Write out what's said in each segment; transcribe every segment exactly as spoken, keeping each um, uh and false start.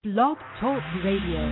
Blog Talk Radio.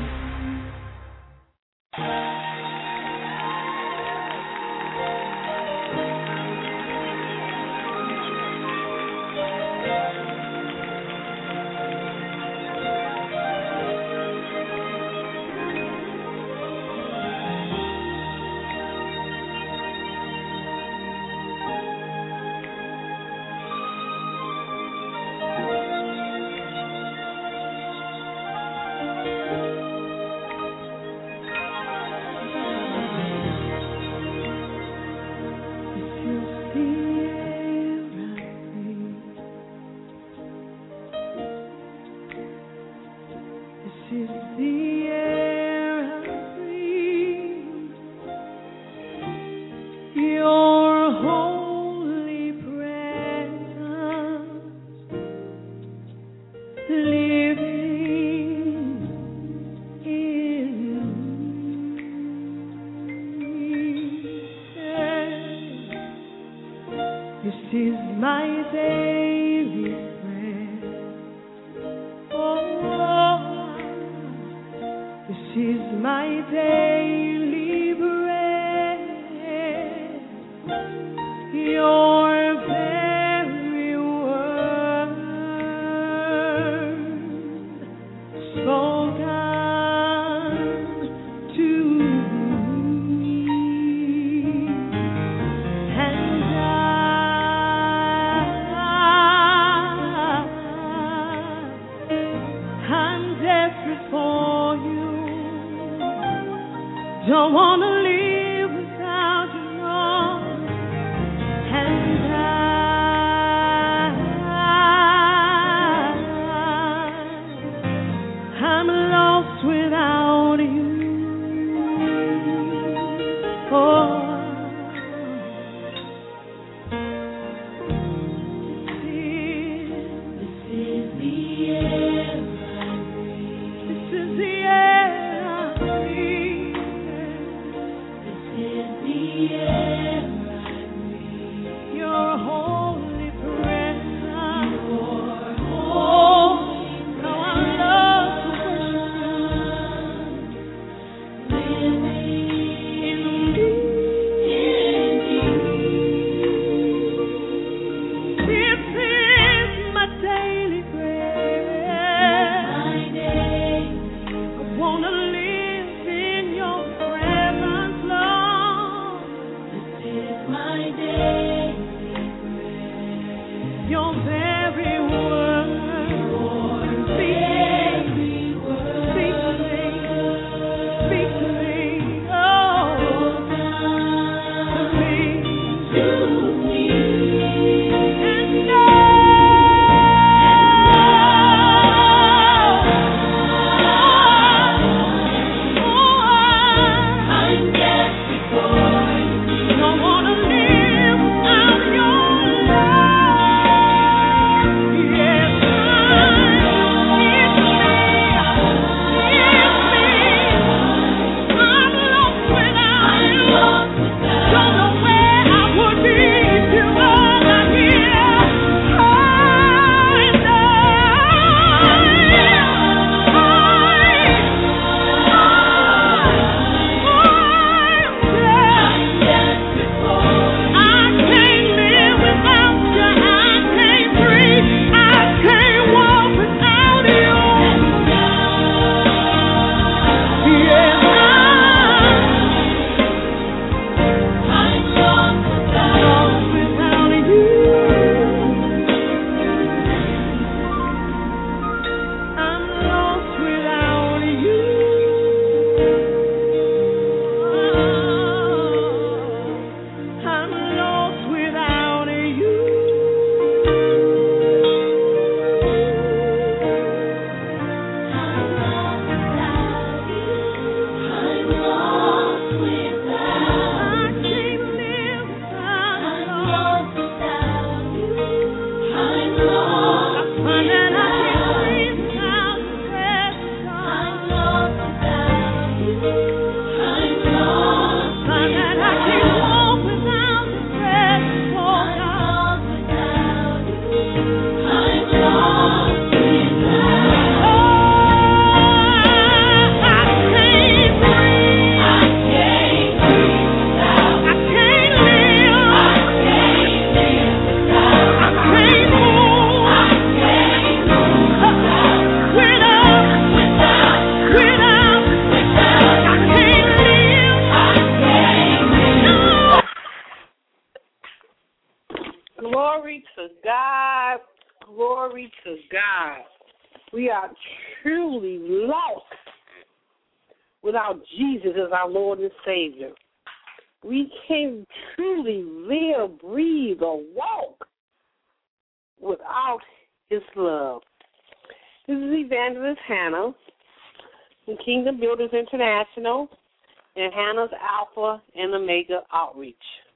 Glory to God. We are truly lost without Jesus as our Lord and Savior. We can't truly live, breathe, or walk without His love. This is Evangelist Hannah from Kingdom Builders International and Hannah's Alpha and Omega Outreach.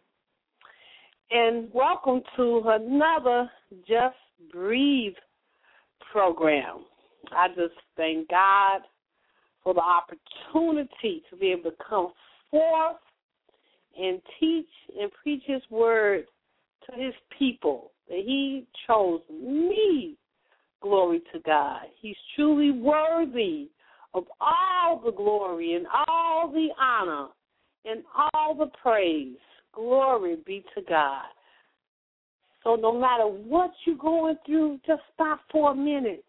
And welcome to another Just Breathe program. I just thank God for the opportunity to be able to come forth and teach and preach His word to His people, that He chose me. Glory to God. He's truly worthy of all the glory and all the honor and all the praise. Glory be to God. So no matter what you're going through, just stop for a minute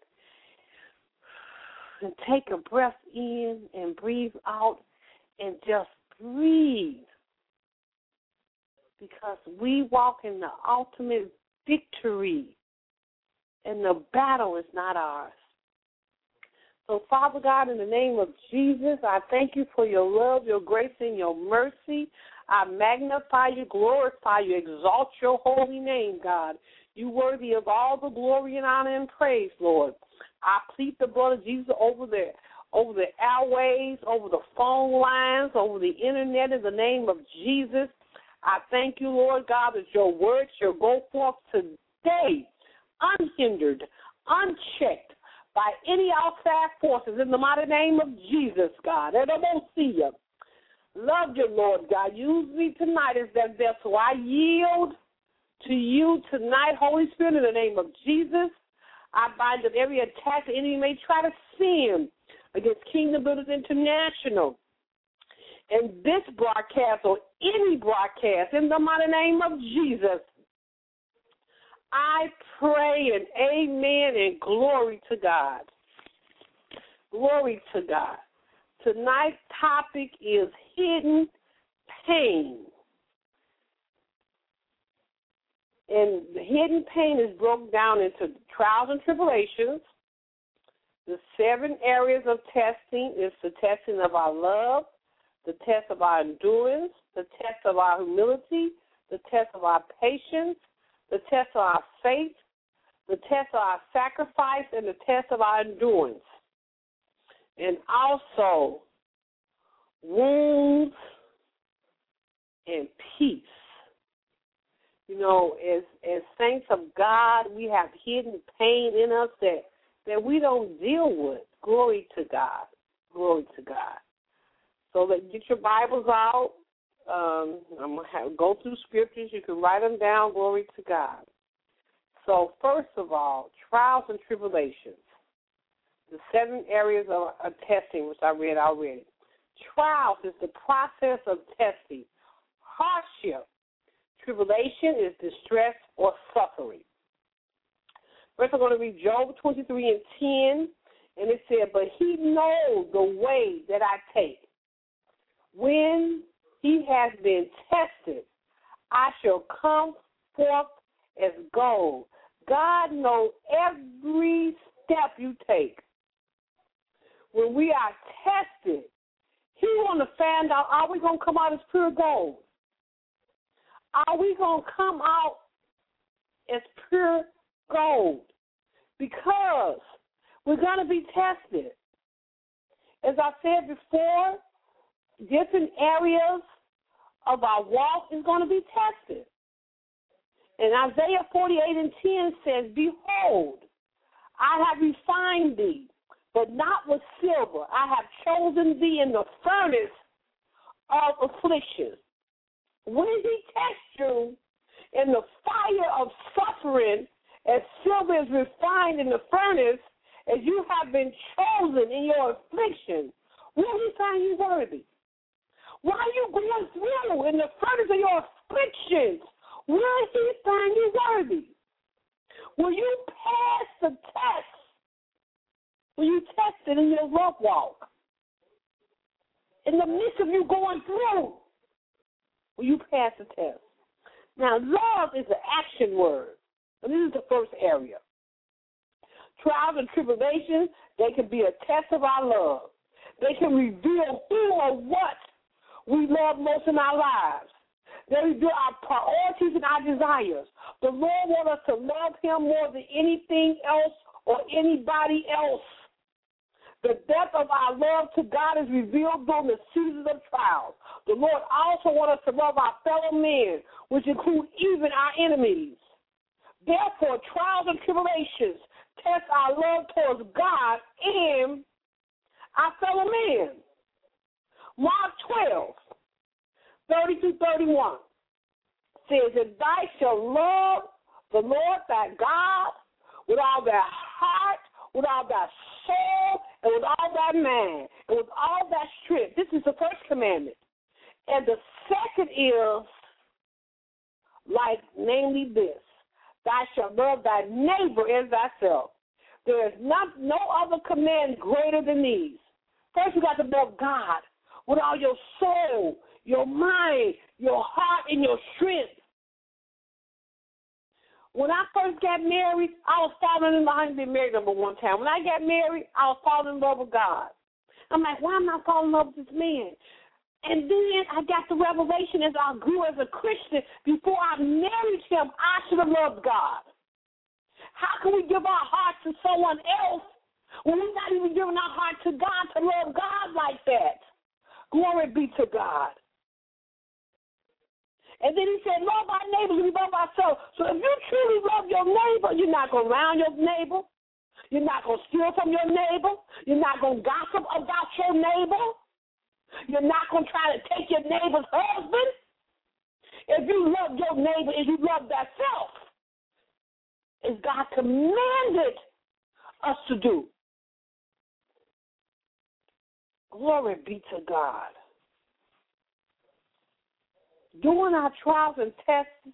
and take a breath in and breathe out and just breathe. Because we walk in the ultimate victory, and the battle is not ours. So, Father God, in the name of Jesus, I thank you for your love, your grace, and your mercy. I magnify you, glorify you, exalt your holy name, God. You worthy of all the glory and honor and praise, Lord. I plead the blood of Jesus over the, over the airways, over the phone lines, over the internet in the name of Jesus. I thank you, Lord God, that your word shall go forth today, unhindered, unchecked by any outside forces in the mighty name of Jesus, God. And I won't see you. Love you, Lord God. Use me tonight as that vessel. I yield to you tonight, Holy Spirit, in the name of Jesus. I bind up every attack the enemy may try to send against Kingdom Builders International and this broadcast or any broadcast in the mighty name of Jesus. I pray and amen and glory to God. Glory to God. Tonight's topic is hidden pain. And the hidden pain is broken down into trials and tribulations. The seven areas of testing is the testing of our love, the test of our endurance, the test of our humility, the test of our patience, the test of our faith, the test of our sacrifice, and the test of our endurance. And also wounds and peace. You know, as as saints of God, we have hidden pain in us that, that we don't deal with. Glory to God. Glory to God. So that get your Bibles out. Um, I'm going to go through scriptures. You can write them down. Glory to God. So first of all, trials and tribulations. The seven areas of, of testing, which I read already. Trials is the process of testing. Hardship. Tribulation is distress or suffering. First, I'm going to read Job twenty-three and ten, and it said, "But he knows the way that I take. When he has been tested, I shall come forth as gold." God knows every step you take. When we are tested, He want to find out, are we going to come out as pure gold? Are we going to come out as pure gold? Because we're going to be tested. As I said before, different areas of our walk is going to be tested. And Isaiah forty-eight and ten says, "Behold, I have refined thee, but not with silver. I have chosen thee in the furnace of affliction." When he tests you in the fire of suffering, as silver is refined in the furnace, as you have been chosen in your affliction, will he find you worthy? While you going through in the furnace of your afflictions, will he find you worthy? Will you pass the test? Will you test it in your love walk? In the midst of you going through, will you pass the test? Now, love is an action word. And this is the first area. Trials and tribulations, they can be a test of our love. They can reveal who or what we love most in our lives. They reveal our priorities and our desires. The Lord wants us to love him more than anything else or anybody else. The depth of our love to God is revealed during the seasons of trials. The Lord also wants us to love our fellow men, which include even our enemies. Therefore, trials and tribulations test our love towards God and our fellow men. Mark twelve, thirty through thirty-one says that thou shalt love the Lord thy God with all thy heart, with all thy soul, and with all thy mind, and with all thy strength. This is the first commandment. And the second is like, namely this, thou shalt love thy neighbor as thyself. There is not no other command greater than these. First, you got to love God with all your soul, your mind, your heart, and your strength. When I first got married, I was falling in love. I hadn't been married number one time. When I got married, I was falling in love with God. I'm like, why am I falling in love with this man? And then I got the revelation as I grew as a Christian, before I married him, I should have loved God. How can we give our hearts to someone else when we're not even giving our heart to God to love God like that? Glory be to God. And then he said, love our neighbors, we love ourselves. So if you truly love your neighbor, you're not going to round your neighbor. You're not going to steal from your neighbor. You're not going to gossip about your neighbor. You're not going to try to take your neighbor's husband. If you love your neighbor as you love thyself, as God commanded us to do. Glory be to God. During our trials and tests,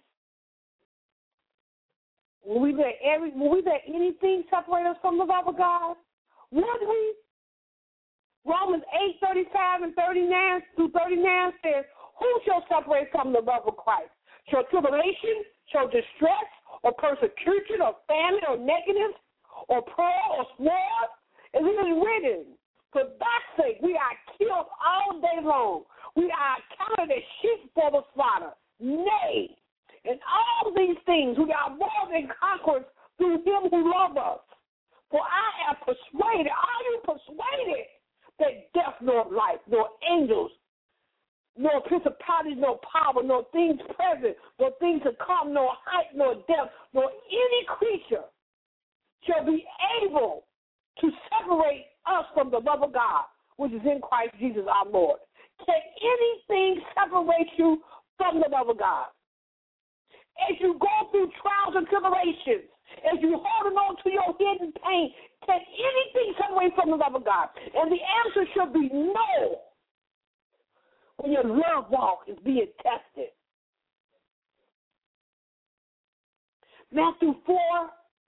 will we let every will we let anything separate us from the love of God? Would we? Romans eight, thirty-five and thirty-nine through thirty-nine says, who shall separate from the love of Christ? Shall tribulation, shall distress, or persecution, or famine, or nakedness, or prayer, or sword? As it is written, for thy sake we are killed all day long. We are counted as sheep for the slaughter. Nay, in all these things we are more than conquerors through him who loved us. For I am persuaded, are you persuaded, that death nor life, nor angels, nor principalities, nor power, nor things present, nor things to come, nor height, nor depth, nor any creature shall be able to separate us from the love of God, which is in Christ Jesus our Lord. Can anything separate you from the love of God? As you go through trials and tribulations, as you holding on to your hidden pain, can anything separate from the love of God? And the answer should be no. When your love walk is being tested. Matthew four,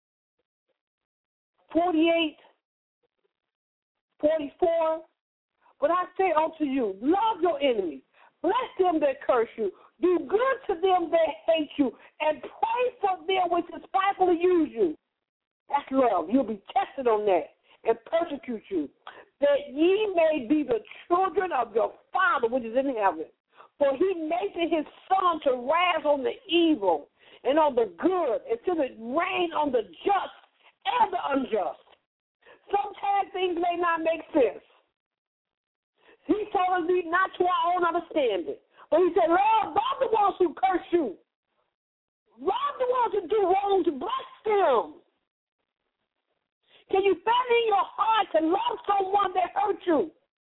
forty-eight, forty-four. But I say unto you, love your enemies, bless them that curse you, do good to them that hate you, and pray for them which despitefully use you. That's love. You'll be tested on that and persecute you, that ye may be the children of your Father which is in heaven. For he maketh his sun to rise on the evil and on the good, until it rain on the just and the unjust. Sometimes things may not make sense. He told us not to our own understanding. But he said, Lord, love the ones who curse you. Love the ones who do wrong, to bless them. Can you find in your heart to love someone that hurt you?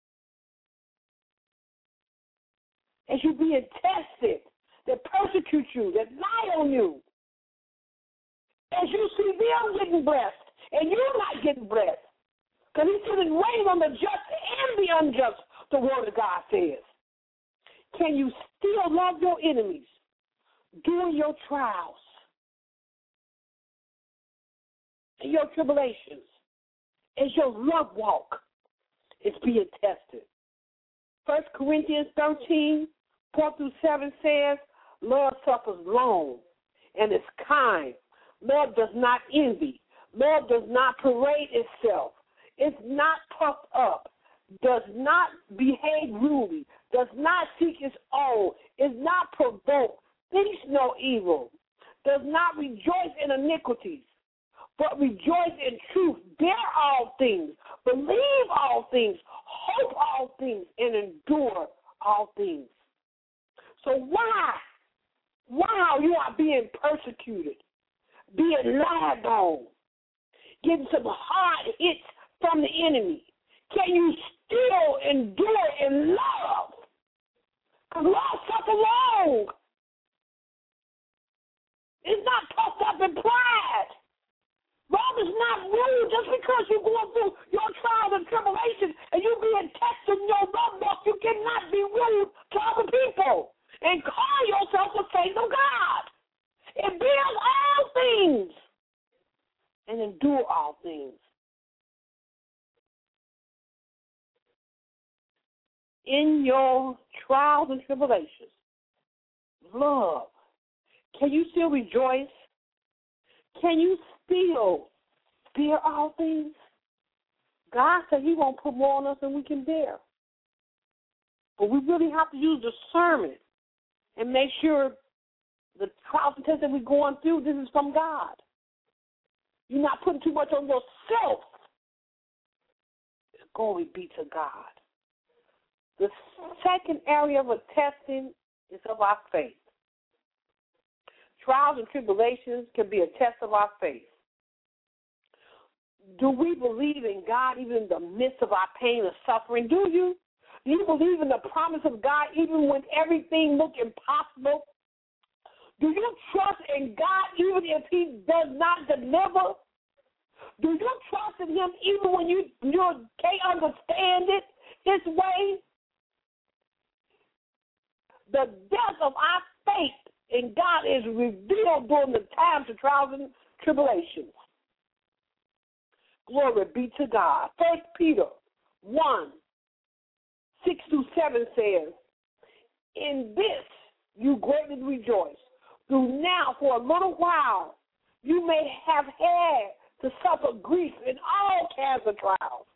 As you being tested, that persecute you, that lie on you. As you see them getting blessed, and you're not getting blessed. Because he said it rain on the just and the unjust, the word of God says. Can you still love your enemies during your trials and your tribulations as your love walk is being tested? First Corinthians thirteen, four through seven says, love suffers long and is kind. Love does not envy. Love does not parade itself, is not puffed up, does not behave rudely, does not seek its own, is not provoked, thinks no evil, does not rejoice in iniquities, but rejoice in truth, bear all things, believe all things, hope all things, and endure all things. So why, while you are being persecuted, being lied on, getting some hard hits from the enemy, can you still endure in love? Because love suffer long. It's not puffed up in pride. Love is not rude. Just because you're going through your trials and tribulations and you're being tested in your love walk, you cannot be rude to other people and call yourself a saint of God. It bears all things and endure all things. In your trials and tribulations, love. Can you still rejoice? Can you still bear all things? God said he won't put more on us than we can bear. But we really have to use discernment and make sure the trials and tests that we're going through, this is from God. You're not putting too much on yourself. Glory be to God. The second area of a testing is of our faith. Trials and tribulations can be a test of our faith. Do we believe in God even in the midst of our pain and suffering? Do you? Do you believe in the promise of God even when everything looks impossible? Do you trust in God even if he does not deliver? Do you trust in him even when you, you can't understand it his way? The depth of our faith in God is revealed during the times of trials and tribulations. Glory be to God. First Peter one, six through seven says, in this you greatly rejoice, though now for a little while you may have had to suffer grief in all kinds of trials.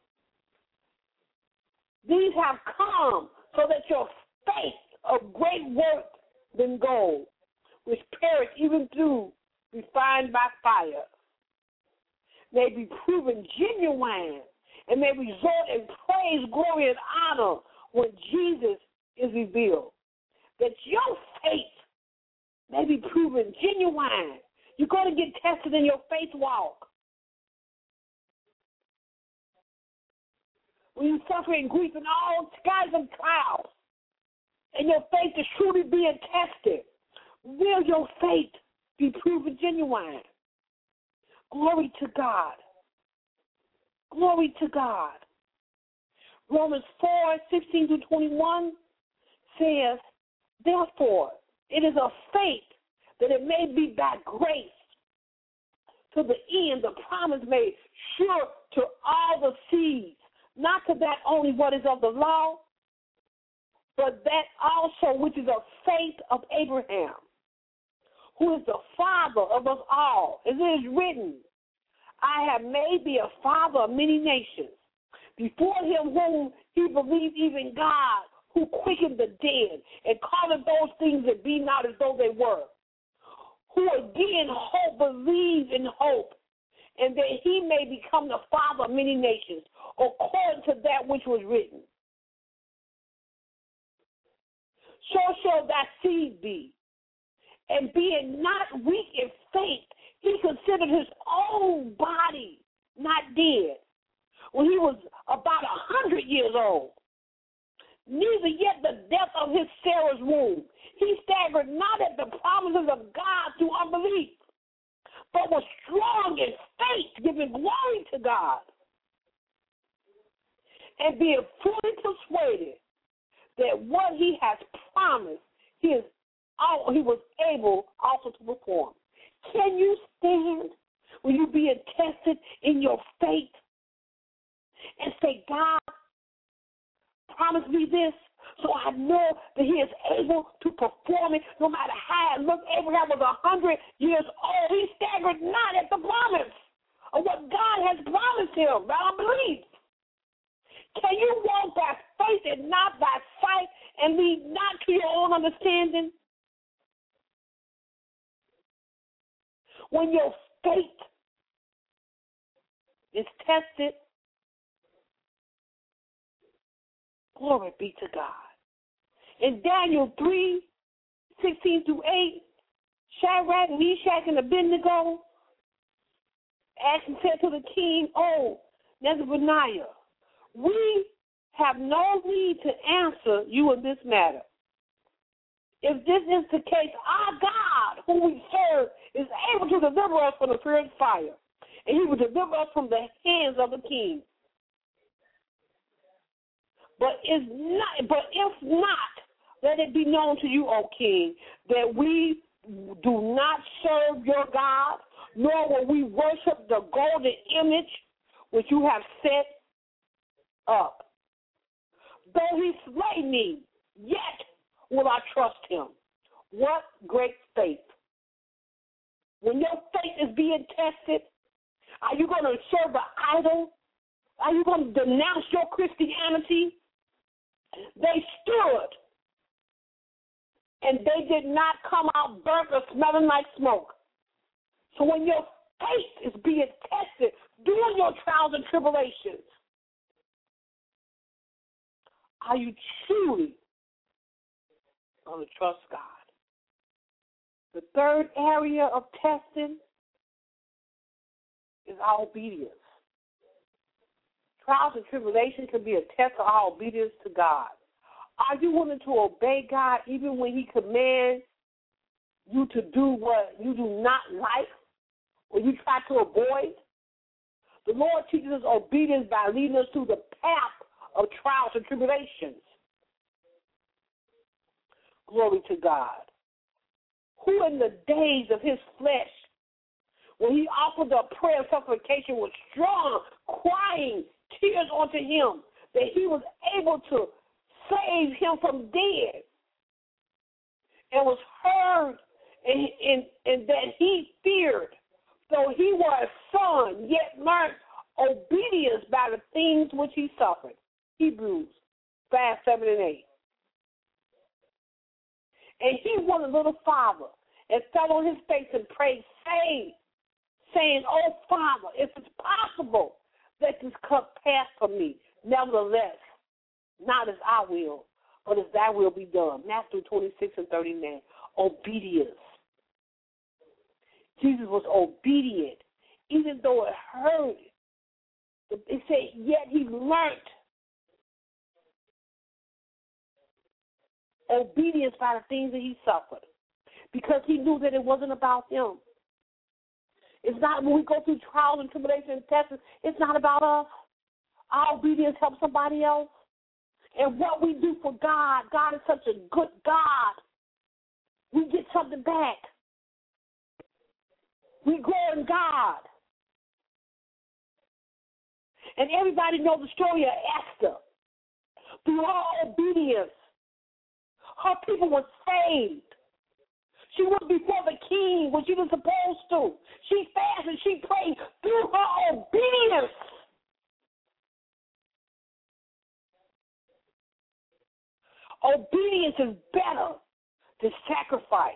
These have come so that your faith of great worth than gold, which perish even through refined by fire, may be proven genuine and may result in praise, glory, and honor when Jesus is revealed. That your faith may be proven genuine. You're going to get tested in your faith walk. When you're suffering grief and all kinds of trials, and your faith is truly being tested, will your faith be proven genuine? Glory to God. Glory to God. Romans four, sixteen to twenty-one says, therefore, it is of faith that it may be by grace to the end the promise made sure to all the seeds, not to that only what is of the law, but that also which is of faith of Abraham, who is the father of us all. As it is written, I have made thee a father of many nations, before him whom he believed, even God, who quickened the dead, and calleth those things that be not as though they were, who again hope, believe in hope, and that he may become the father of many nations, according to that which was written. So shall thy seed be. And being not weak in faith, he considered his own body not dead when he was about a hundred years old, neither yet the death of his Sarah's womb. He staggered not at the promises of God through unbelief, but was strong in faith, giving glory to God, and being fully persuaded that what he has promised, he is all he was able also to perform. Can you stand when you're being tested in your faith and say, God, promise me this, so I know that he is able to perform it no matter how it looks? Abraham was a hundred years old. He staggered not at the promise of what God has promised him by unbelief? Can you walk by faith and not by sight and lead not to your own understanding? When your faith is tested, glory be to God. In Daniel three, sixteen through eight, Shadrach, Meshach, and Abednego asked and said to the king, "Oh, Nebuchadnezzar, we have no need to answer you in this matter. If this is the case, our God, whom we serve, is able to deliver us from the fierce fire, and he will deliver us from the hands of the king. But if not, but if not, let it be known to you, O king, that we do not serve your God, nor will we worship the golden image which you have set up. Though he slay me, yet will I trust him." What great faith. When your faith is being tested, are you going to serve an idol? Are you going to denounce your Christianity? They stood, and they did not come out burnt or smelling like smoke. So when your faith is being tested during your trials and tribulations, are you truly going to trust God? The third area of testing is our obedience. Trials and tribulations can be a test of our obedience to God. Are you willing to obey God even when he commands you to do what you do not like or you try to avoid? The Lord teaches us obedience by leading us through the path of trials and tribulations. Glory to God. Who in the days of his flesh, when he offered up prayer and supplication with strong, crying tears unto him, that he was able to save him from death, and was heard, and, and, and that he feared, though he was a son, yet learned obedience by the things which he suffered. Hebrews five, seven, and eight. And he was a little father and fell on his face and prayed, saying, saying, "Oh, Father, if it's possible, let this cup pass from me. Nevertheless, not as I will, but as thy will be done." Matthew twenty-six and thirty-nine. Obedience. Jesus was obedient, even though it hurt. It said, yet he learned obedience by the things that he suffered, because he knew that it wasn't about him. It's not, when we go through trials and tribulations and tests, it's not about us. Our obedience helps somebody else. And what we do for God, God is such a good God. We get something back. We grow in God. And everybody knows the story of Esther. Through her obedience, her people were saved. She went before the king when she was supposed to. She fasted, she prayed through her obedience. Obedience is better than sacrifice.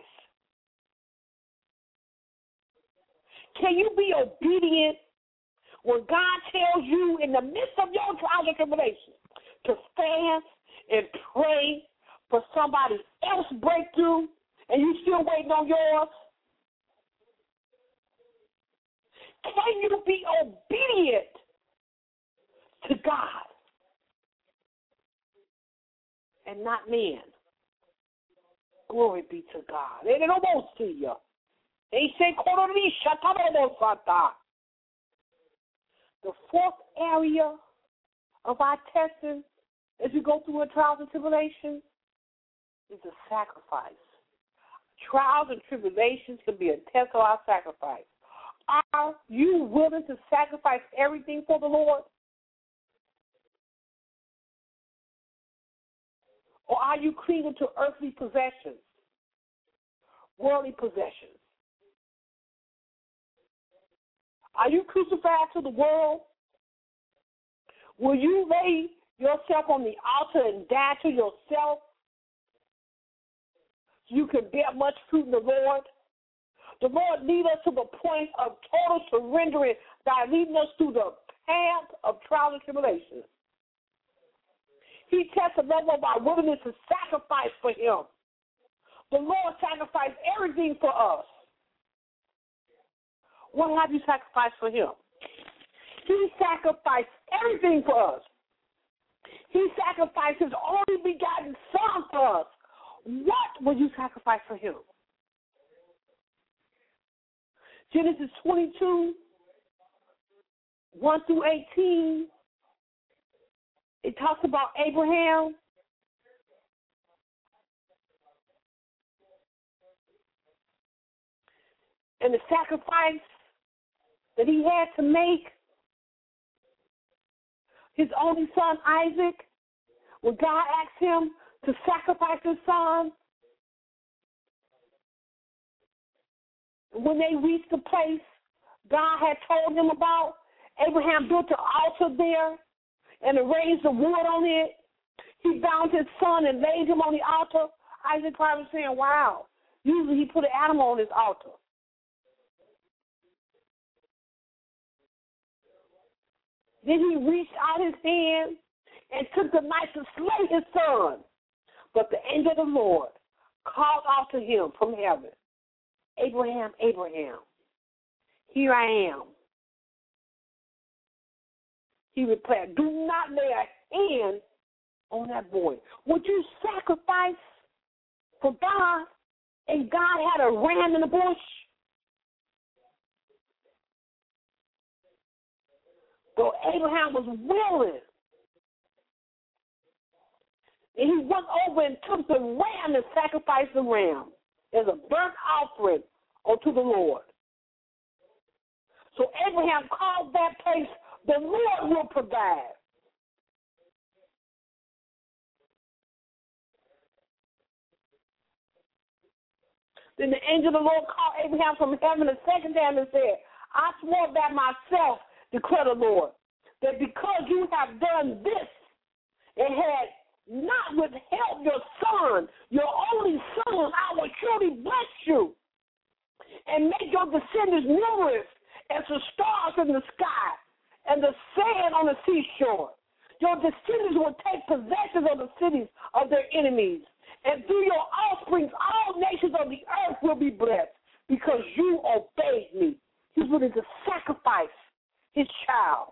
Can you be obedient when God tells you in the midst of your trials and tribulations to fast and pray for somebody else's breakthrough, and you still waiting on yours? Can you be obedient to God and not man? Glory be to God. They don't see you. They say, the fourth area of our testing as you go through a trials and tribulations is a sacrifice. Trials and tribulations can be a test of our sacrifice. Are you willing to sacrifice everything for the Lord? Or are you clinging to earthly possessions, worldly possessions? Are you crucified to the world? Will you lay yourself on the altar and die to yourself so you can bear much fruit in the Lord? The Lord lead us to the point of total surrendering by leading us through the path of trial and tribulation. He tests the level of our willingness to sacrifice for him. The Lord sacrificed everything for us. What have you sacrificed for him? He sacrificed everything for us. He sacrificed his only begotten son for us. What will you sacrifice for him? Genesis twenty-two, one through eighteen, it talks about Abraham. And the sacrifice that he had to make. His only son, Isaac, when God asked him to sacrifice his son, when they reached the place God had told him about, Abraham built an altar there and arranged the wood on it. He bound his son and laid him on the altar. Isaac probably saying, wow, usually he put an animal on his altar. Then he reached out his hand and took the knife to slay his son. But the angel of the Lord called out to him from heaven, Abraham, Abraham, here I am. He replied, do not lay a hand on that boy. Would you sacrifice for God? And God had a ram in the bush? So Abraham was willing. And he went over and took the ram and sacrificed the ram as a burnt offering unto the Lord. So Abraham called that place, the Lord will provide. Then the angel of the Lord called Abraham from heaven a second time and said, I swore by myself, declare the Lord, that because you have done this and had not withheld your son, your only son, I will surely bless you and make your descendants numerous as the stars in the sky and the sand on the seashore. Your descendants will take possession of the cities of their enemies, and through your offspring all nations of the earth will be blessed because you obeyed me. He's willing to sacrifice his child.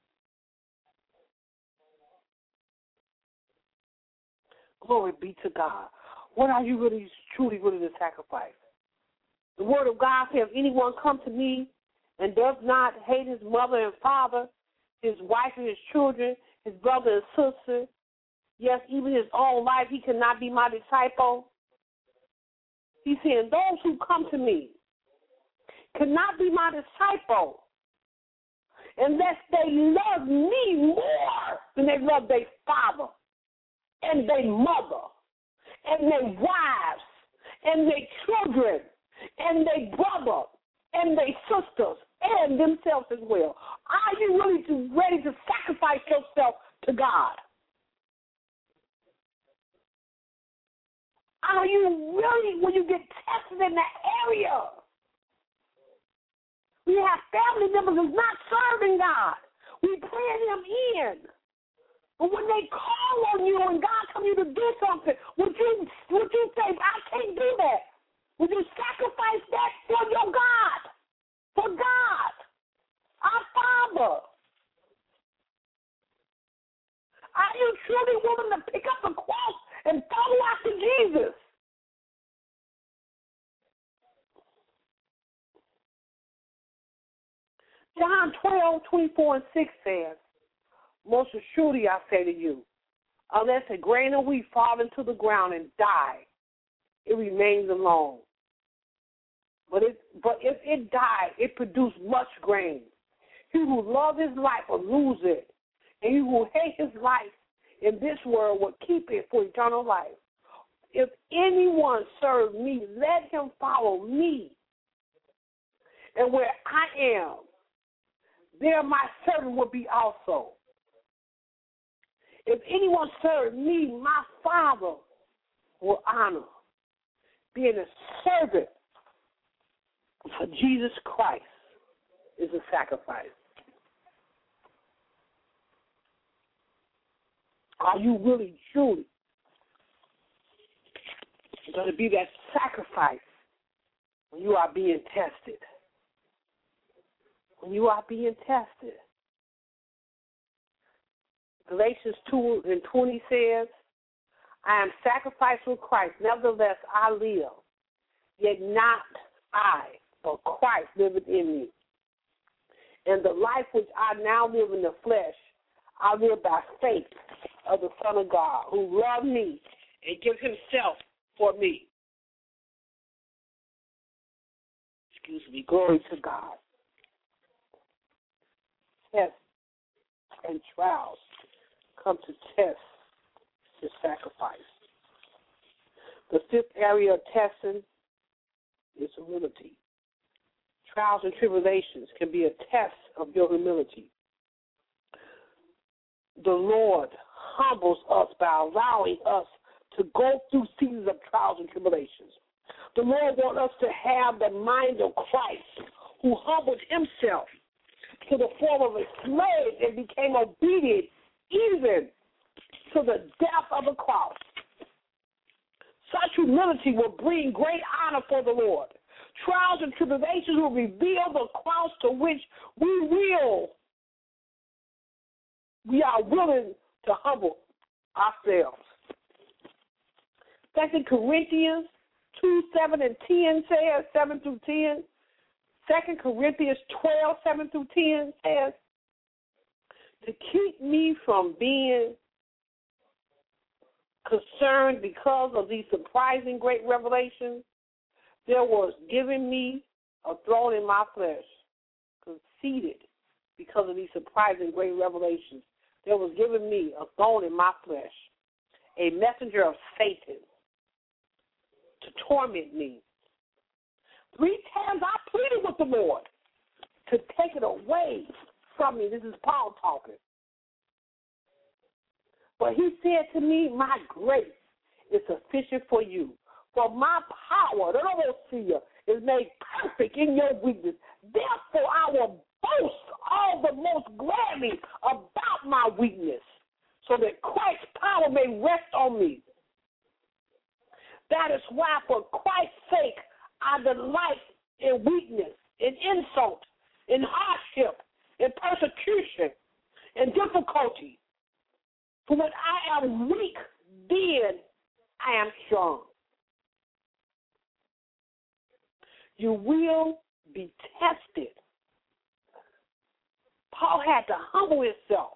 Glory be to God. What are you really, truly willing to sacrifice? The word of God says, if anyone come to me and does not hate his mother and father, his wife and his children, his brother and sister, yes, even his own life, he cannot be my disciple. He's saying, those who come to me cannot be my disciple unless they love me more than they love their father and their mother and their wives and their children and their brother and their sisters and themselves as well. Are you really to, ready to sacrifice yourself to God? Are you really, when you get tested in that area? We have family members who's not serving God. We bring them in. But when they call on you and God tells you to do something, would you, would you say, I can't do that? Would you sacrifice that for your God? For God, our Father? Are you truly willing to pick up the cross and follow after Jesus? John twelve, twenty-four and six says, most assuredly I say to you, unless a grain of wheat fall into the ground and die, it remains alone. But, it, but if it die, it produces much grain. He who loves his life will lose it, and he who hates his life in this world will keep it for eternal life. If anyone serves me, let him follow me. And where I am, there my servant will be also. If anyone serve me, my Father will honor. Being a servant for Jesus Christ is a sacrifice. Are you really, truly going to be that sacrifice when you are being tested? When you are being tested. Galatians two and twenty says, I am sacrificed with Christ. Nevertheless, I live. Yet not I, but Christ liveth in me. And the life which I now live in the flesh, I live by faith of the Son of God, who loved me and gave himself for me. Excuse me. Glory to God. Tests and trials come to test his sacrifice. The fifth area of testing is humility. Trials and tribulations can be a test of your humility. The Lord humbles us by allowing us to go through seasons of trials and tribulations. The Lord wants us to have the mind of Christ, who humbled himself to the form of a slave and became obedient even to the death of the cross. Such humility will bring great honor for the Lord. Trials and tribulations will reveal the cross to which we will, we are willing to humble ourselves. Second Corinthians two, seven and ten says, seven through ten. Second Corinthians twelve, seven through ten says, to keep me from being concerned because of these surprising great revelations, there was given me a thorn in my flesh, conceited because of these surprising great revelations. There was given me a thorn in my flesh, a messenger of Satan to torment me. Three times I pleaded with the Lord to take it away from me. This is Paul talking. But he said to me, my grace is sufficient for you. For my power, the overseer, is made perfect in your weakness. Therefore, I will boast all the most gladly about my weakness, so that Christ's power may rest on me. That is why, for Christ's sake, I delight in weakness, in insult, in hardship, in persecution, in difficulty. For when I am weak, then I am strong. You will be tested. Paul had to humble himself.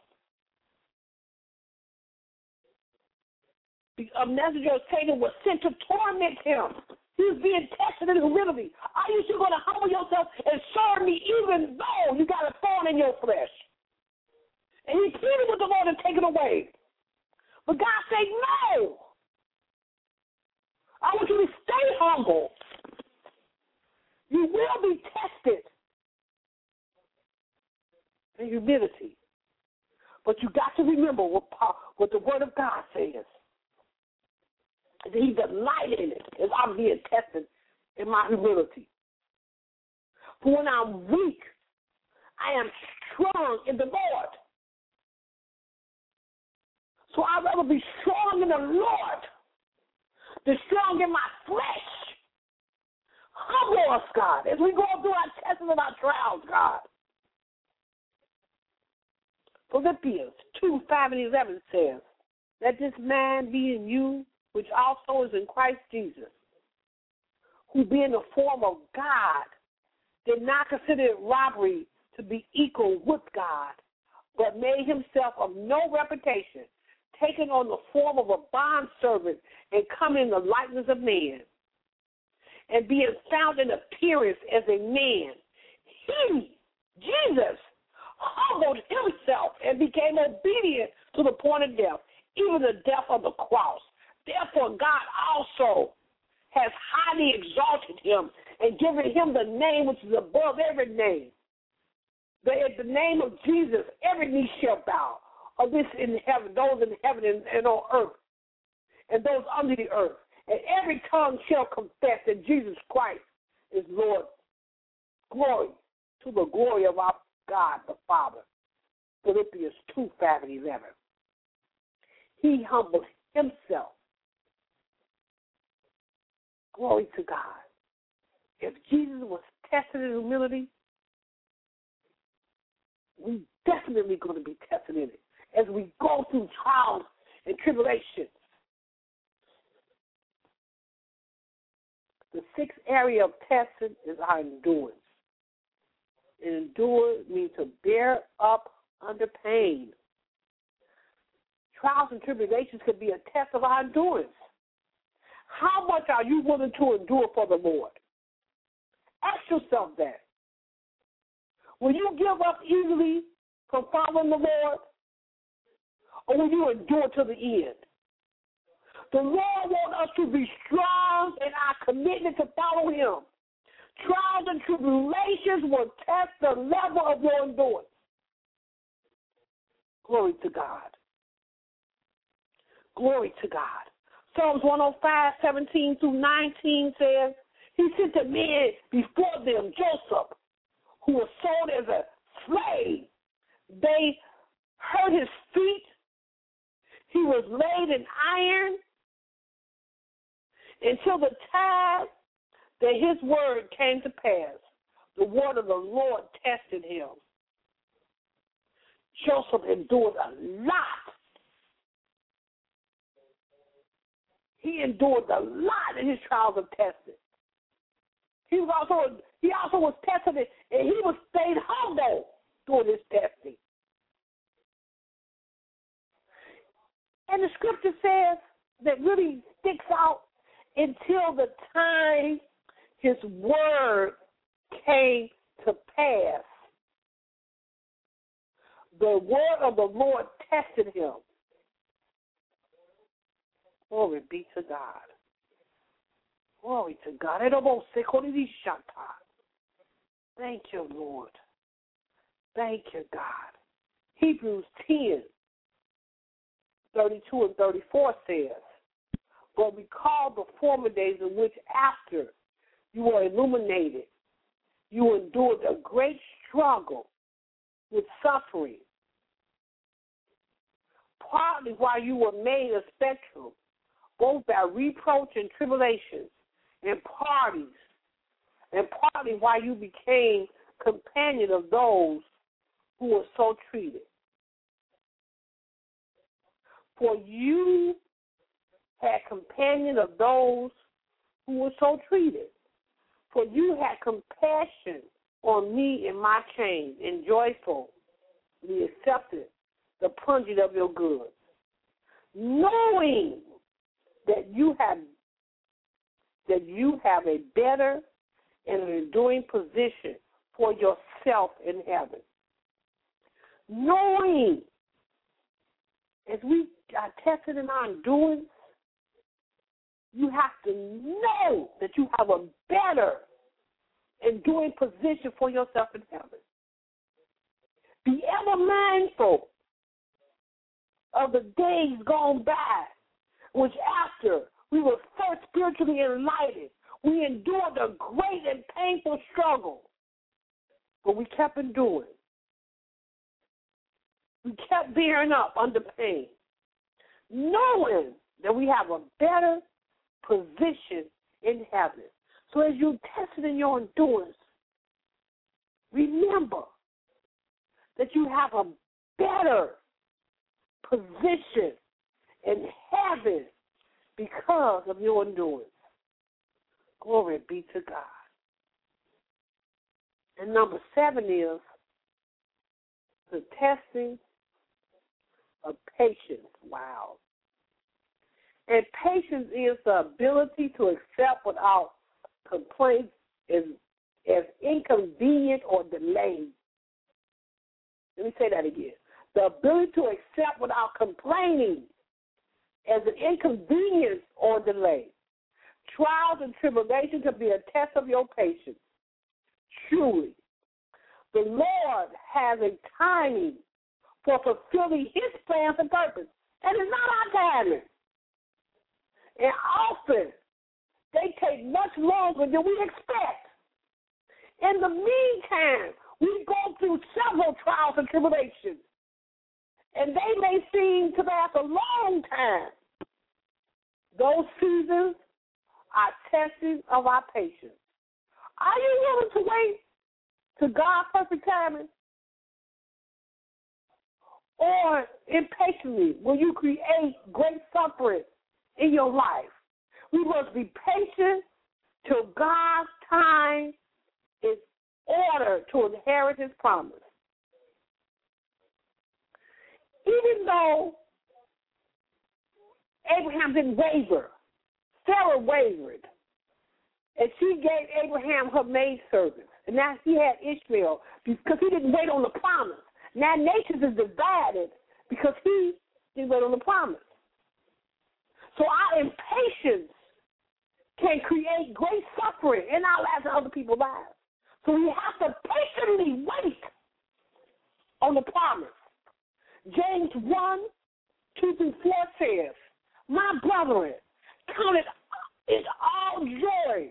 A messenger of Satan was sent to torment him. He was being tested in humility. Are you still going to humble yourself and serve me even though you got a thorn in your flesh? And he pleaded with the Lord to take it away. But God said, no. I want you to stay humble. You will be tested in humility. But you got to remember what, Paul, what the Word of God says. He delighted in it as I'm being tested in my humility. For when I'm weak, I am strong in the Lord. So I'd rather be strong in the Lord than strong in my flesh. Humble us, God, as we go through our tests and our trials, God. Philippians two, five, and eleven says, let this mind be in you, which also is in Christ Jesus, who being the form of God, did not consider it robbery to be equal with God, but made himself of no reputation, taking on the form of a bondservant and coming in the likeness of man. And being found in appearance as a man, he, Jesus, humbled himself and became obedient to the point of death, even the death of the cross. Therefore, God also has highly exalted him and given him the name which is above every name, that at the name of Jesus, every knee shall bow, of this in heaven, those in heaven and, and on earth, and those under the earth. And every tongue shall confess that Jesus Christ is Lord. Glory to the glory of our God the Father. Philippians two, five and eleven. He humbled himself. Glory to God. If Jesus was tested in humility, we definitely going to be tested in it as we go through trials and tribulations. The sixth area of testing is our endurance. And endure means to bear up under pain. Trials and tribulations could be a test of our endurance. How much are you willing to endure for the Lord? Ask yourself that. Will you give up easily from following the Lord? Or will you endure to the end? The Lord wants us to be strong in our commitment to follow Him. Trials and tribulations will test the level of your endurance. Glory to God. Glory to God. Psalms one oh five, seventeen through nineteen says, He sent a man before them, Joseph, who was sold as a slave. They hurt his feet. He was laid in iron until the time that his word came to pass. The word of the Lord tested him. Joseph endured a lot. He endured a lot in his trials and testing. He was also he also was tested, and he was stayed humble during his testing. And the scripture says that really sticks out until the time his word came to pass. The word of the Lord tested him. Glory be to God. Glory to God. Thank you, Lord. Thank you, God. Hebrews ten, thirty-two and thirty-four says, But recall the former days in which after you were illuminated, you endured a great struggle with suffering, partly while you were made a spectacle, both by reproach and tribulations, and parties, and partly while you became companion of those who were so treated. For you had companion of those who were so treated. For you had compassion on me in my chains, and joyfully accepted the plunging of your goods, knowing that you have that you have a better and an enduring position for yourself in heaven. Knowing, as we are tested in our endurance, you have to know that you have a better enduring position for yourself in heaven. Be ever mindful of the days gone by, which after we were first spiritually enlightened, we endured a great and painful struggle, but we kept enduring. We kept bearing up under pain, knowing that we have a better position in heaven. So as you tested in your endurance, remember that you have a better position in heaven because of your endurance. Glory be to God. And number seven is the testing of patience. Wow. And patience is the ability to accept without complaint as, as inconvenient or delayed. Let me say that again. The ability to accept without complaining as an inconvenience or delay. Trials and tribulations can be a test of your patience. Truly, The Lord has a timing for fulfilling his plans and purpose. And it's not our timing. And often, they take much longer than we expect. In the meantime, we go through several trials and tribulations. And they may seem to last a long time. Those seasons are testing of our patience. Are you willing to wait to God's perfect timing? Or impatiently will you create great suffering in your life? We must be patient till God's time is ordered to inherit his promise. Even though Abraham didn't waver, Sarah wavered. And she gave Abraham her maidservant. And now he had Ishmael because he didn't wait on the promise. Now nations is divided because he didn't wait on the promise. So our impatience can create great suffering in our lives and other people's lives. So we have to patiently wait on the promise. James one, two through four says, my brethren, count it is all joy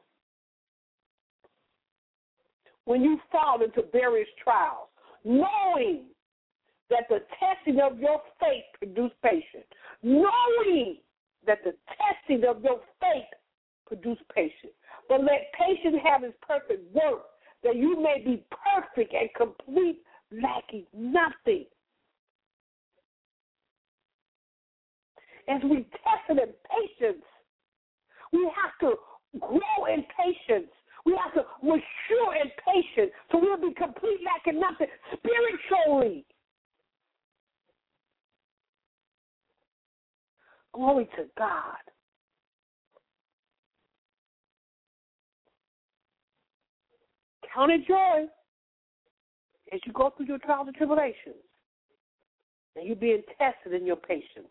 when you fall into various trials, knowing that the testing of your faith produces patience. Knowing that the testing of your faith produces patience. But let patience have its perfect work, that you may be perfect and complete, lacking nothing. As we test in patience, we have to grow in patience. We have to mature in patience so we'll be complete, lacking nothing spiritually. Glory to God. Count it joy as you go through your trials and tribulations, and you're being tested in your patience.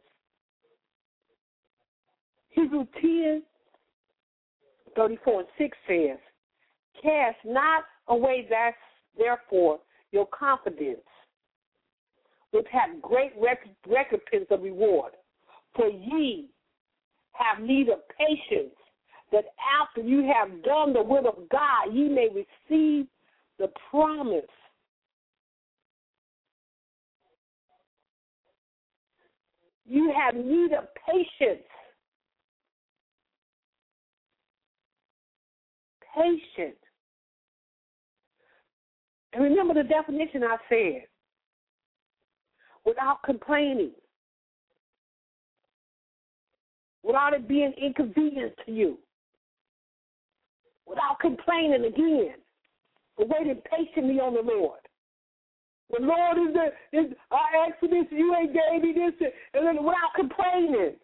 Hebrews ten, thirty-four and six says, cast not away that, therefore, your confidence, which hath great rec- recompense of reward. For ye have need of patience, that after you have done the will of God, ye may receive the promise. You have need of patience. Patient. And remember the definition I said. Without complaining. Without it being inconvenient to you. Without complaining again. But waiting patiently on the Lord. The Lord is the, is, I asked for this, you ain't gave me this, and then without complaining.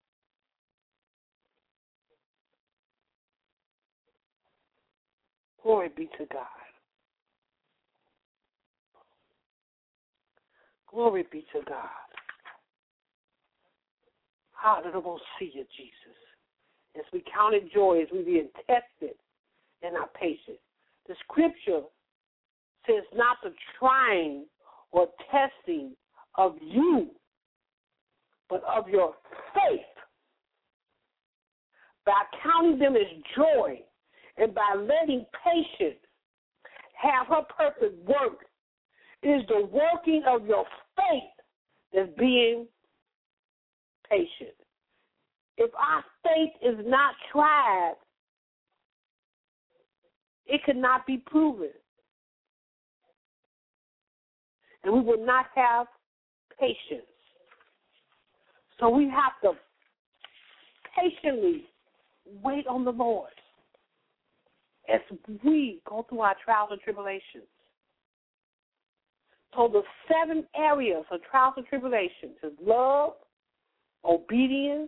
Glory be to God. Glory be to God. Hallelujah, see you, Jesus. As we count it joy, as we being tested in our patience. The scripture says not the trying or testing of you, but of your faith. By counting them as joy and by letting patience have her perfect work, it is the working of your faith that's being patient. If our faith is not tried, it cannot be proven. And we will not have patience. So we have to patiently wait on the Lord as we go through our trials and tribulations. So the seven areas of trials and tribulations is love, obedience,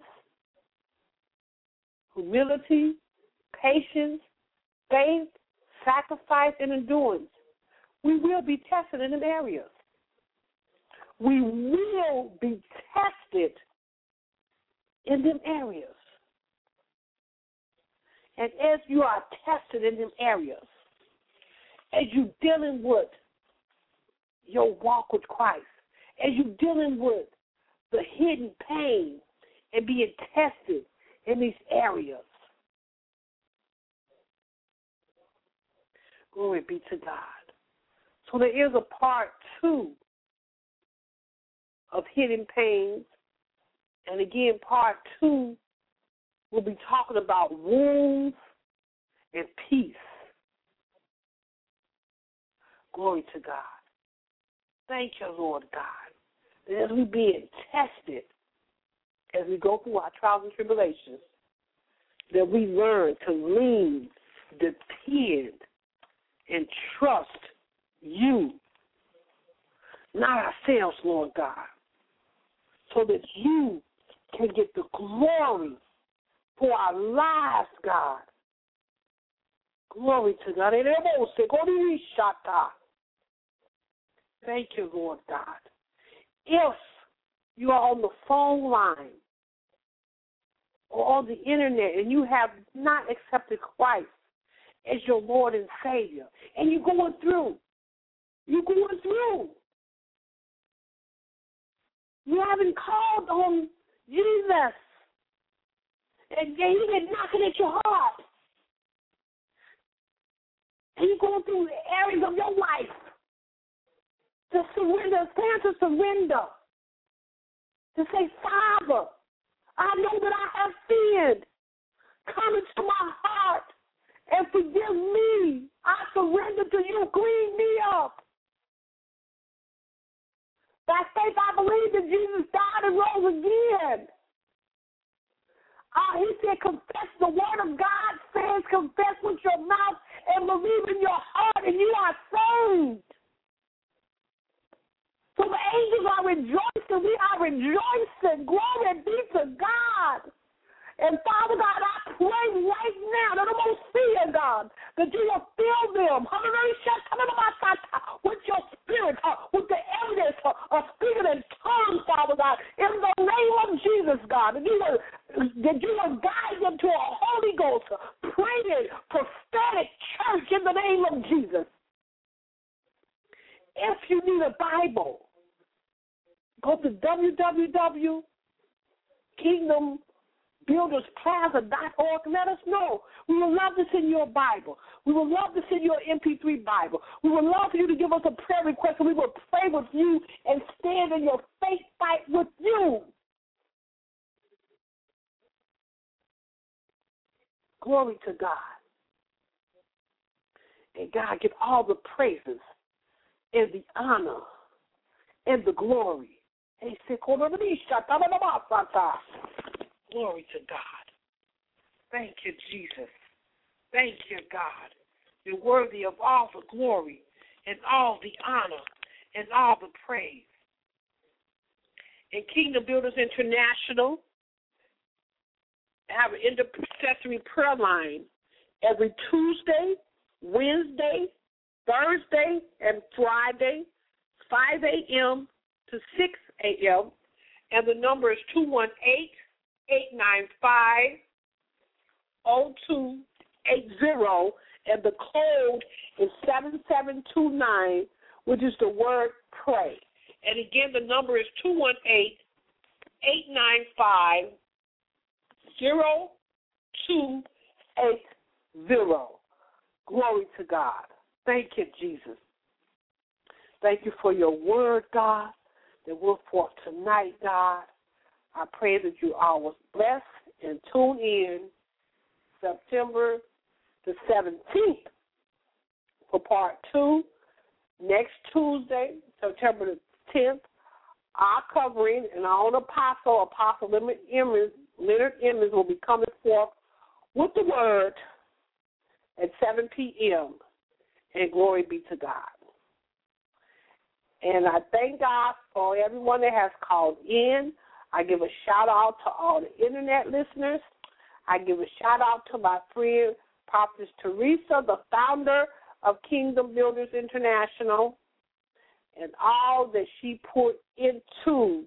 humility, patience, faith, sacrifice, and endurance. We will be tested in them areas. We will be tested in them areas. And as you are tested in them areas, as you dealing with your walk with Christ, as you dealing with the hidden pain and being tested in these areas. Glory be to God. So there is a part two of hidden pains. And again, part two, we'll be talking about wounds and peace. Glory to God. Thank you, Lord God, that as we're being tested, as we go through our trials and tribulations, that we learn to lean, depend, and trust you, not ourselves, Lord God, so that you can get the glory for our lives, God. Glory to God. Thank you, Lord God. If you are on the phone line or on the internet and you have not accepted Christ as your Lord and Savior, and you're going through, you're going through, you haven't called on Jesus, and He's been knocking at your heart, and you're going through areas of your life to surrender, stand to surrender, to say, Father, I know that I have sinned. Come into my heart and forgive me. I surrender to you. Clean me up. By faith, I believe that Jesus died and rose again. Uh, he said, confess the word of God says, confess with your mouth and believe in your heart, and you are saved. So the angels are rejoicing. We are rejoicing. Glory be to God. And Father God, I pray right now that I'm going to see it, God, that you will fill them with your spirit, with the evidence of speaking in tongues, Father God, in the name of Jesus, God, that you will, that you will guide them to a Holy Ghost, praying, prophetic church in the name of Jesus. If you need a Bible, go to w w w dot kingdom builders plaza dot org. Let us know. We would love to send you a Bible. We would love to send you an M P three Bible. We would love for you to give us a prayer request, and we will pray with you and stand in your faith fight with you. Glory to God. And God, get all the praises and the honor and the glory. Glory to God. Thank you, Jesus. Thank you, God. You're worthy of all the glory and all the honor and all the praise. And Kingdom Builders International have an intercessory prayer line every Tuesday, Wednesday, Thursday, and Friday, five a.m. to six a.m., and the number is two one eight, eight nine five, zero two eight zero, and the code is seven seven two nine, which is the word pray. And again, the number is two one eight, eight nine five, zero two eight zero. Glory to God. Thank you, Jesus. Thank you for your word, God, that we'll forth tonight, God. I pray that you all was blessed and tune in September the seventeenth for part two. Next Tuesday, September the tenth, our covering and our own apostle, Apostle Leonard Emmons, Leonard Emmons will be coming forth with the word at seven p.m. And glory be to God. And I thank God for everyone that has called in. I give a shout-out to all the Internet listeners. I give a shout-out to my friend, Prophetess Teresa, the founder of Kingdom Builders International, and all that she put into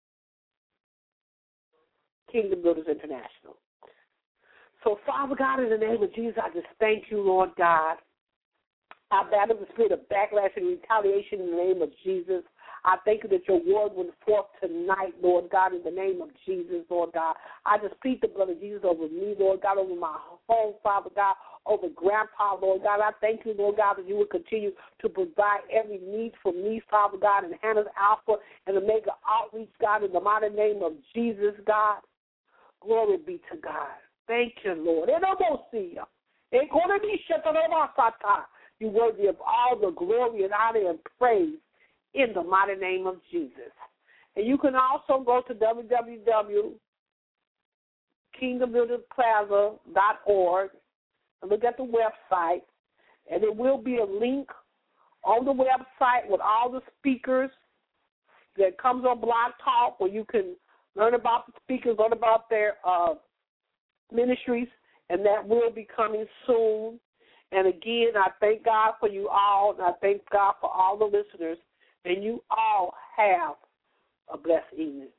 Kingdom Builders International. So, Father God, in the name of Jesus, I just thank you, Lord God, I battle the spirit of backlash and retaliation in the name of Jesus. I thank you that your word went forth tonight, Lord God, in the name of Jesus, Lord God. I just plead the blood of Jesus over me, Lord God, over my home, Father God, over Grandpa, Lord God. I thank you, Lord God, that you will continue to provide every need for me, Father God, and Hannah's Alpha and Omega Outreach, God, in the mighty name of Jesus, God. Glory be to God. Thank you, Lord. You're worthy of all the glory and honor and praise in the mighty name of Jesus. And you can also go to w w w dot kingdom builders plaza dot org and look at the website, and there will be a link on the website with all the speakers that comes on Blog Talk, where you can learn about the speakers, learn about their uh, ministries, and that will be coming soon. And again, I thank God for you all, and I thank God for all the listeners, and you all have a blessed evening.